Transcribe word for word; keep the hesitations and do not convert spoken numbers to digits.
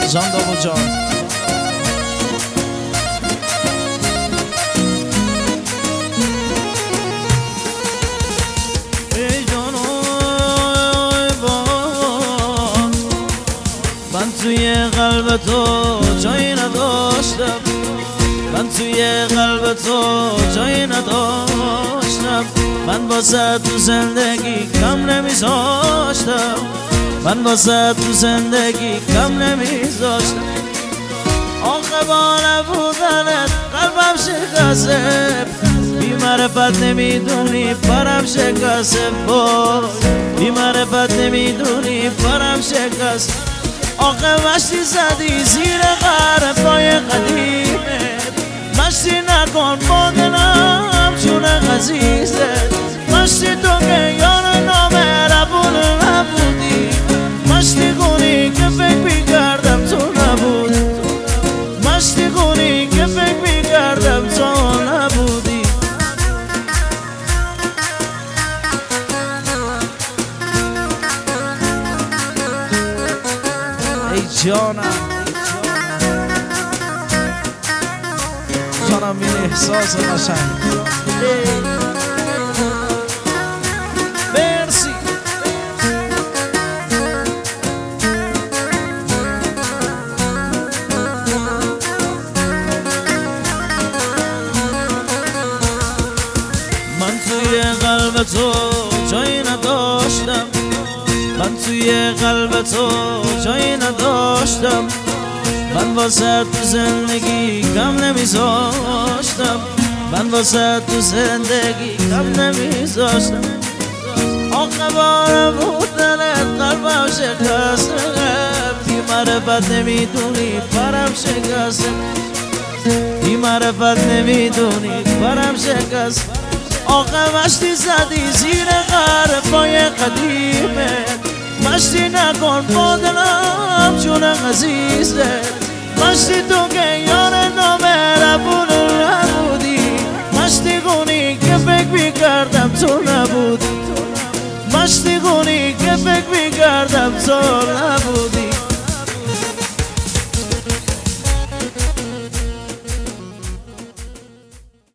جان دامو جان ای جانوی بان من توی قلب تو جایی نداشتم من توی قلب تو جایی نداشتم من واسه تو زندگی کم نمیذاشتم من واسه تو زندگی کم نمیذاشتم آخه با نبودنت قلبم شکسته بی معرفت نمیدونی پرم شکسته بی معرفت نمیدونی پرم شکسته آخه مشتی زدی زیر غر پای قدیمه مشتی نکن با دلم چون عزیزت مشتی تو که یار نامهربون نبودی مشتی کنی که فکر میکردم تو نبود مشتی کنی که فکر میکردم تو نبودی ای جانم جانم این احساس قشنگ مرسی من توی قلب تو جایی نداشتم من توی قلب تو جایی نداشتم من واسه تو زندگی کم نمیذاشتم من واسه تو زندگی کم نمیذاشتم آخه بار بودنت قلبم شکسته بی معرفت نمیدونی پرم شکسته بی معرفت نمیدونی پرم شکسته آخه مشتی زدی زیر غر پای قدیمت مشتی نکن با دلم چون عزیزت مشتی تو که یار نامهربون نبودی مشتی کنی که فکر میکردم تو نبودی مشتی کنی که فکر میکردم تو نبودی